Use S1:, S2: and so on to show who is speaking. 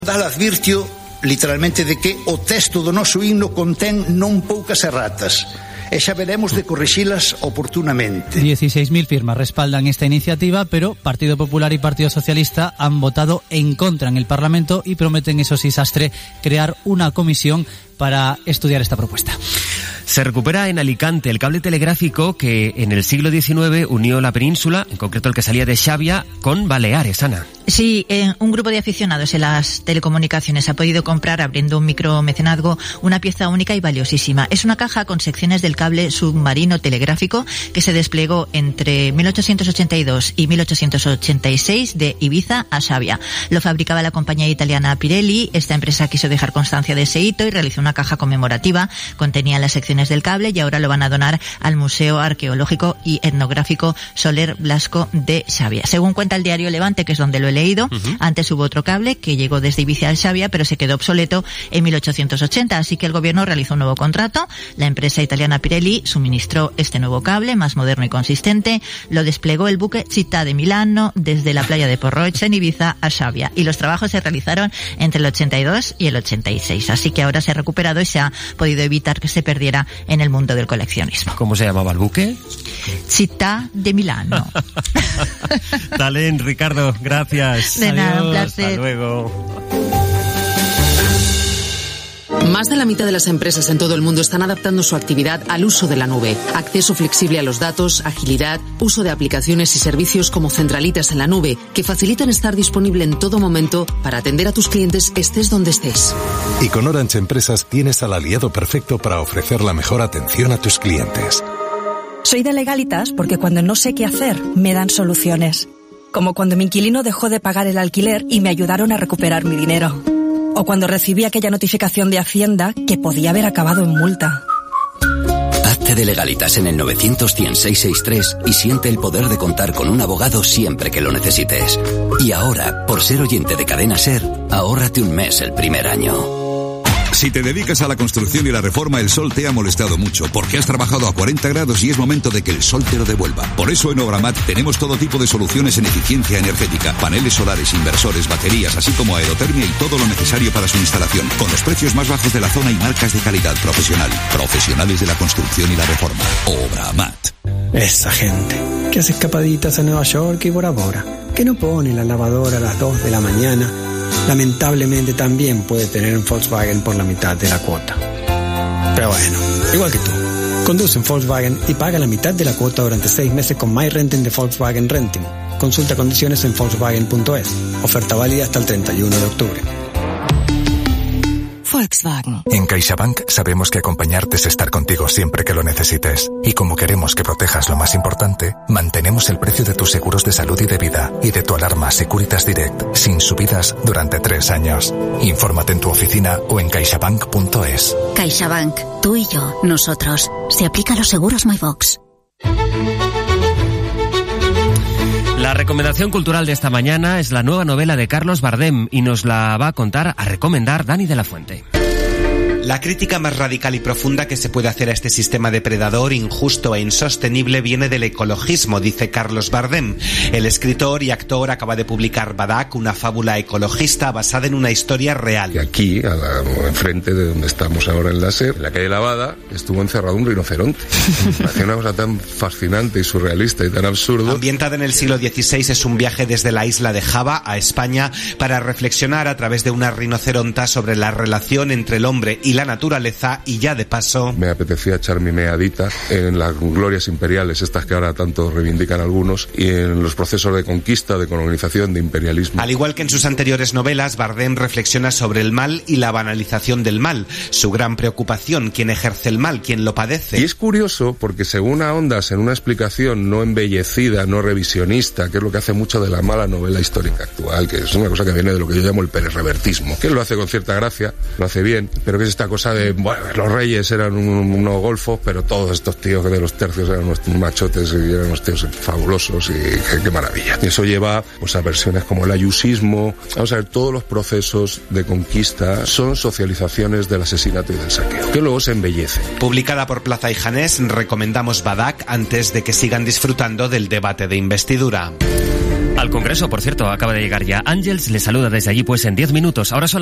S1: Advirtió literalmente de que o texto do noso himno contén non poucas erratas e xa veremos de corrixilas oportunamente.
S2: 16.000 firmas respaldan esta iniciativa, pero Partido Popular y Partido Socialista han votado en contra en el Parlamento y prometen, eso sí, Sastre, crear una comisión para estudiar esta propuesta.
S3: Se recupera en Alicante el cable telegráfico que en el siglo XIX unió la península, en concreto el que salía de Xavia, con Baleares, Ana.
S4: Sí, un grupo de aficionados en las telecomunicaciones ha podido comprar, abriendo un micromecenazgo, una pieza única y valiosísima. Es una caja con secciones del cable submarino telegráfico que se desplegó entre 1882 y 1886 de Ibiza a Xavia. Lo fabricaba la compañía italiana Pirelli. Esta empresa quiso dejar constancia de ese hito y realizó una caja conmemorativa. Contenía las secciones del cable y ahora lo van a donar al Museo Arqueológico y Etnográfico Soler Blasco de Xavia. Según cuenta el diario Levante, que es donde lo he leído, antes hubo otro cable que llegó desde Ibiza a Xavia, pero se quedó obsoleto en 1880, así que el gobierno realizó un nuevo contrato. La empresa italiana Pirelli suministró este nuevo cable, más moderno y consistente. Lo desplegó el buque Città de Milano desde la playa de Porroech en Ibiza a Xavia, y los trabajos se realizaron entre el 82 y el 86, así que ahora se ha recuperado y se ha podido evitar que se perdiera en el mundo del coleccionismo.
S3: ¿Cómo se llamaba el buque?
S4: Città de Milano.
S3: Dale, Ricardo, gracias.
S4: De nada, un placer.
S3: Hasta luego.
S5: Más de la mitad de las empresas en todo el mundo están adaptando su actividad al uso de la nube. Acceso flexible a los datos, agilidad, uso de aplicaciones y servicios como centralitas en la nube, que facilitan estar disponible en todo momento para atender a tus clientes estés donde estés.
S6: Y con Orange Empresas tienes al aliado perfecto para ofrecer la mejor atención a tus clientes.
S7: Soy de Legalitas porque cuando no sé qué hacer, me dan soluciones. Como cuando mi inquilino dejó de pagar el alquiler y me ayudaron a recuperar mi dinero. O cuando recibí aquella notificación de Hacienda que podía haber acabado en multa.
S8: Hazte de Legalitas en el 900-100-663 y siente el poder de contar con un abogado siempre que lo necesites. Y ahora, por ser oyente de Cadena SER, ahórrate un mes el primer año.
S9: Si te dedicas a la construcción y la reforma, el sol te ha molestado mucho, porque has trabajado a 40 grados y es momento de que el sol te lo devuelva. Por eso en Obramat tenemos todo tipo de soluciones en eficiencia energética, paneles solares, inversores, baterías, así como aerotermia y todo lo necesario para su instalación, con los precios más bajos de la zona y marcas de calidad profesional. Profesionales de la construcción y la reforma. Obramat.
S10: Esa gente que hace escapaditas a Nueva York y Bora Bora, que no pone la lavadora a las 2 de la mañana, lamentablemente también puede tener un Volkswagen por la mitad de la cuota. Pero bueno, igual que tú, conduce un Volkswagen y paga la mitad de la cuota durante 6 meses con MyRenting de Volkswagen Renting. Consulta condiciones en Volkswagen.es. Oferta válida hasta el 31 de octubre.
S7: Volkswagen.
S6: En CaixaBank sabemos que acompañarte es estar contigo siempre que lo necesites. Y como queremos que protejas lo más importante, mantenemos el precio de tus seguros de salud y de vida y de tu alarma Securitas Direct sin subidas durante 3 años. Infórmate en tu oficina o en caixabank.es.
S11: CaixaBank. Tú y yo. Nosotros. Se aplica a los seguros MyVox.
S3: La recomendación cultural de esta mañana es la nueva novela de Carlos Bardem y nos la va a recomendar Dani de la Fuente.
S12: La crítica más radical y profunda que se puede hacer a este sistema depredador, injusto e insostenible viene del ecologismo, dice Carlos Bardem. El escritor y actor acaba de publicar Badak, una fábula ecologista basada en una historia real.
S13: Y aquí, enfrente de donde estamos ahora en la SER, en la calle Lavada, estuvo encerrado un rinoceronte. Hacía una cosa tan fascinante y surrealista y tan absurdo.
S12: Ambientada en el siglo XVI, es un viaje desde la isla de Java a España para reflexionar a través de una rinoceronta sobre la relación entre el hombre y la naturaleza, y ya de paso
S13: me apetecía echar mi meadita en las glorias imperiales, estas que ahora tanto reivindican algunos, y en los procesos de conquista, de colonización, de imperialismo.
S12: Al igual que en sus anteriores novelas, Bardem reflexiona sobre el mal y la banalización del mal, su gran preocupación, quién ejerce el mal, quién lo padece.
S13: Y es curioso porque según ahondas en una explicación no embellecida, no revisionista, que es lo que hace mucho de la mala novela histórica actual, que es una cosa que viene de lo que yo llamo el pererrevertismo, que lo hace con cierta gracia, lo hace bien, pero que es esta cosa de, bueno, los reyes eran unos golfos, pero todos estos tíos de los tercios eran unos machotes y eran unos tíos fabulosos y qué maravilla. Y eso lleva pues a versiones como el ayusismo. Vamos a ver, todos los procesos de conquista son socializaciones del asesinato y del saqueo, que luego se embellecen.
S12: Publicada por Plaza y Janés, recomendamos Badak antes de que sigan disfrutando del debate de investidura.
S3: Al Congreso, por cierto, acaba de llegar ya Ángels, le saluda desde allí pues en 10 minutos. Ahora son